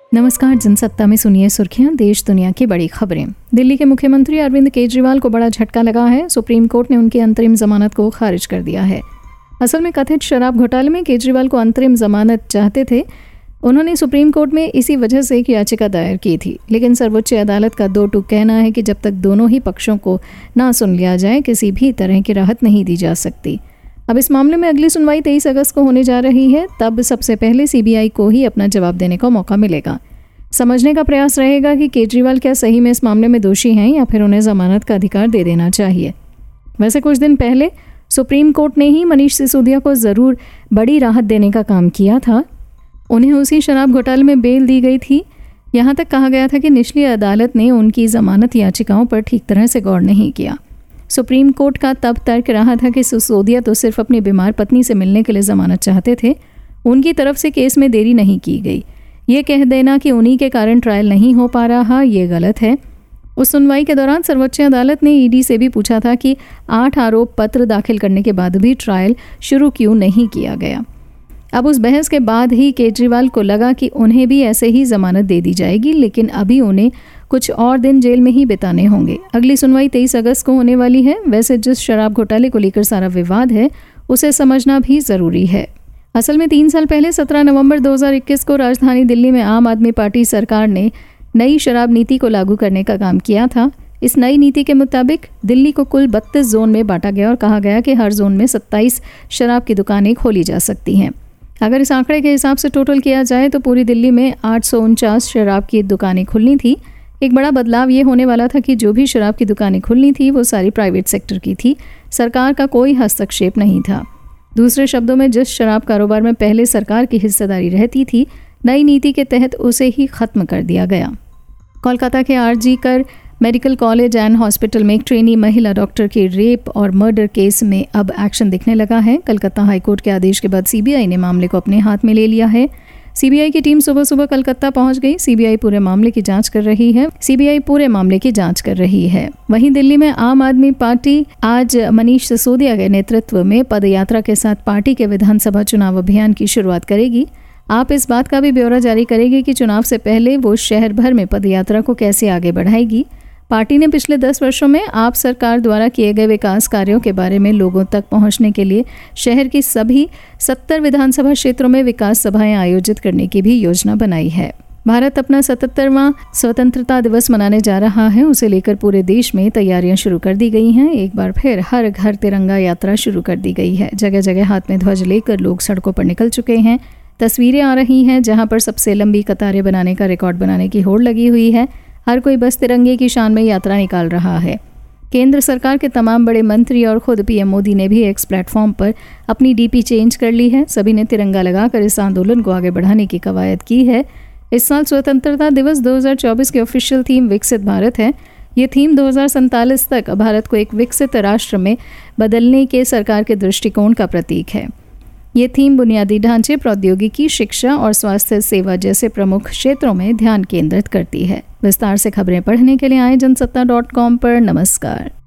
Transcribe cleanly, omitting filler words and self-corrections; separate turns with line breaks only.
नमस्कार, जनसत्ता में सुनिए सुर्खियां, देश दुनिया की बड़ी खबरें। दिल्ली के मुख्यमंत्री अरविंद केजरीवाल को बड़ा झटका लगा है। सुप्रीम कोर्ट ने उनकी अंतरिम जमानत को खारिज कर दिया है। असल में कथित शराब घोटाले में केजरीवाल को अंतरिम जमानत चाहते थे। उन्होंने सुप्रीम कोर्ट में इसी वजह से एक याचिका दायर की थी, लेकिन सर्वोच्च अदालत का दो टूक कहना है कि जब तक दोनों ही पक्षों को ना सुन लिया जाए, किसी भी तरह की राहत नहीं दी जा सकती। अब इस मामले में अगली सुनवाई 23 अगस्त को होने जा रही है। तब सबसे पहले सीबीआई को ही अपना जवाब देने का मौका मिलेगा। समझने का प्रयास रहेगा कि केजरीवाल क्या सही में इस मामले में दोषी हैं या फिर उन्हें जमानत का अधिकार दे देना चाहिए। वैसे कुछ दिन पहले सुप्रीम कोर्ट ने ही मनीष सिसोदिया को ज़रूर बड़ी राहत देने का काम किया था। उन्हें उसी शराब घोटाले में बेल दी गई थी। यहाँ तक कहा गया था कि निचली अदालत ने उनकी जमानत याचिकाओं पर ठीक तरह से गौर नहीं किया। सुप्रीम कोर्ट का तब तर्क रहा था कि सिसोदिया तो सिर्फ अपनी बीमार पत्नी से मिलने के लिए जमानत चाहते थे। उनकी तरफ से केस में देरी नहीं की गई। ये कह देना कि उन्हीं के कारण ट्रायल नहीं हो पा रहा, ये गलत है। उस सुनवाई के दौरान सर्वोच्च अदालत ने ईडी से भी पूछा था कि 8 आरोप पत्र दाखिल करने के बाद भी ट्रायल शुरू क्यों नहीं किया गया। अब उस बहस के बाद ही केजरीवाल को लगा कि उन्हें भी ऐसे ही जमानत दे दी जाएगी, लेकिन अभी उन्हें कुछ और दिन जेल में ही बिताने होंगे। अगली सुनवाई 23 अगस्त को होने वाली है। वैसे जिस शराब घोटाले को लेकर सारा विवाद है, उसे समझना भी ज़रूरी है। असल में 3 साल पहले 17 नवंबर 2021 को राजधानी दिल्ली में आम आदमी पार्टी सरकार ने नई शराब नीति को लागू करने का काम किया था। इस नई नीति के मुताबिक दिल्ली को कुल 32 जोन में बांटा गया और कहा गया कि हर जोन में 27 शराब की दुकानें खोली जा सकती हैं। अगर इस आंकड़े के हिसाब से टोटल किया जाए तो पूरी दिल्ली में 849 शराब की दुकानें खुलनी थी। एक बड़ा बदलाव ये होने वाला था कि जो भी शराब की दुकानें खुलनी थी वो सारी प्राइवेट सेक्टर की थी। सरकार का कोई हस्तक्षेप नहीं था। दूसरे शब्दों में, जिस शराब कारोबार में पहले सरकार की हिस्सेदारी रहती थी, नई नीति के तहत उसे ही खत्म कर दिया गया। कोलकाता के आरजी कर मेडिकल कॉलेज एंड हॉस्पिटल में एक ट्रेनी महिला डॉक्टर के रेप और मर्डर केस में अब एक्शन दिखने लगा है। कलकत्ता हाईकोर्ट के आदेश के बाद सीबीआई ने मामले को अपने हाथ में ले लिया है। सीबीआई की टीम सुबह सुबह कलकत्ता पहुंच गई। सीबीआई पूरे मामले की जांच कर रही है। वहीं दिल्ली में आम आदमी पार्टी आज मनीष सिसोदिया के नेतृत्व में पदयात्रा के साथ पार्टी के विधानसभा चुनाव अभियान की शुरुआत करेगी। आप इस बात का भी ब्यौरा जारी करेगी कि चुनाव से पहले वो शहर भर में पदयात्रा को कैसे आगे बढ़ाएगी। पार्टी ने पिछले 10 वर्षों में आप सरकार द्वारा किए गए विकास कार्यों के बारे में लोगों तक पहुंचने के लिए शहर की सभी 70 विधानसभा क्षेत्रों में विकास सभाएं आयोजित करने की भी योजना बनाई है। भारत अपना 77वां स्वतंत्रता दिवस मनाने जा रहा है। उसे लेकर पूरे देश में तैयारियां शुरू कर दी गई हैं। एक बार फिर हर घर तिरंगा यात्रा शुरू कर दी गई है। जगह जगह हाथ में ध्वज लेकर लोग सड़कों पर निकल चुके हैं। तस्वीरें आ रही हैं जहां पर सबसे लंबी कतारें बनाने का रिकॉर्ड बनाने की होड़ लगी हुई है। हर कोई बस तिरंगे की शान में यात्रा निकाल रहा है। केंद्र सरकार के तमाम बड़े मंत्री और खुद पीएम मोदी ने भी एक्स प्लेटफॉर्म पर अपनी डीपी चेंज कर ली है। सभी ने तिरंगा लगाकर इस आंदोलन को आगे बढ़ाने की कवायद की है। इस साल स्वतंत्रता दिवस 2024 की ऑफिशियल थीम विकसित भारत है। ये थीम 2047 तक भारत को एक विकसित राष्ट्र में बदलने के सरकार के दृष्टिकोण का प्रतीक है। ये थीम बुनियादी ढांचे, प्रौद्योगिकी, शिक्षा और स्वास्थ्य सेवा जैसे प्रमुख क्षेत्रों में ध्यान केंद्रित करती है। विस्तार से खबरें पढ़ने के लिए आए जनसत्ता.com पर। नमस्कार।